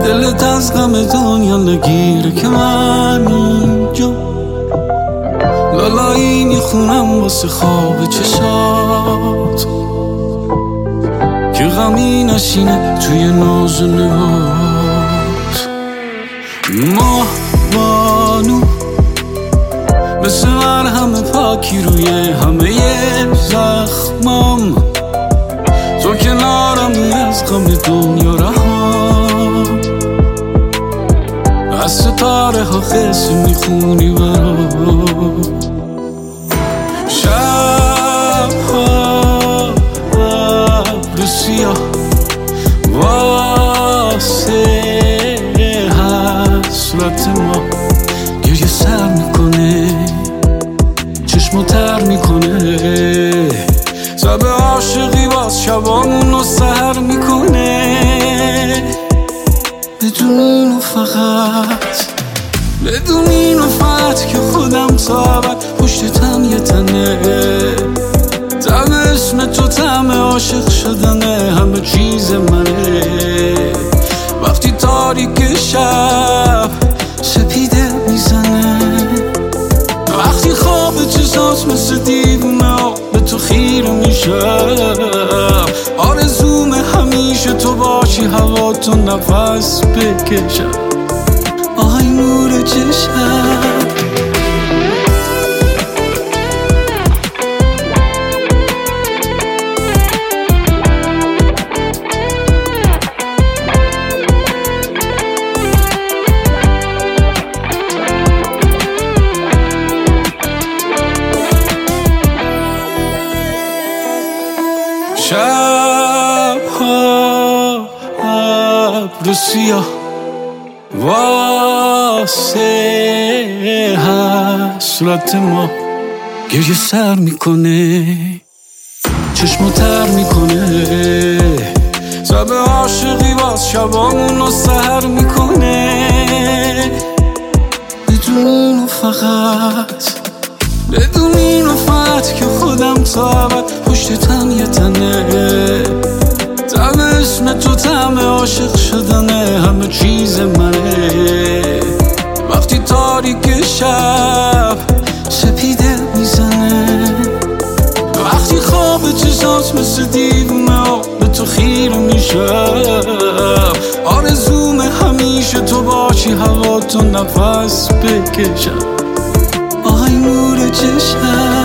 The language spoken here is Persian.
دلت از غم دنیا نگیره که من اینجا لالایی میخونم واسه خواب چشات که غمی نشینه توی ناز و نهات. ماه بانو مثل مرهم پاکی روی همه زخمام، تو کنارمی از غم دنیا رهام، از ستاره ها قصه میخونی برام. شب ها ابر سیاه واسه حسرت ما گریه سر میکنه، چشمو تر میکنه، شب عاشقی باز شبامونو سهر میکنه. بدون اینو فقط که خودم تا ابد پشت تن یه تنه، تم اسم تو تم عاشق شدنه، همه چیز منه. وقتی تاریک شب سپیده میزنه، وقتی خواب چشات مثل دیوونه به تو خیره میشم، آرزوم همیشه تو باشی، هوا تو نفس بکشم، آهای نور چشم. شب ها ابر سیاه واسه حسرت ما گریه سر میکنه، چشمو تر میکنه، شب عاشقی باز شبامونو سهر میکنه. بدون اینو فقط که خودم تا ابد پشت تن یه تنه، تم اسم تو تم عاشق شدنه، همه چیز منه. وقتی تاریک شب سپیده میزنه، وقتی خواب چشات مثل دیوونه به تو خیره میشم، آرزوم همیشه تو باشی، هوا تو نفس بکشم، آهای نور چشم.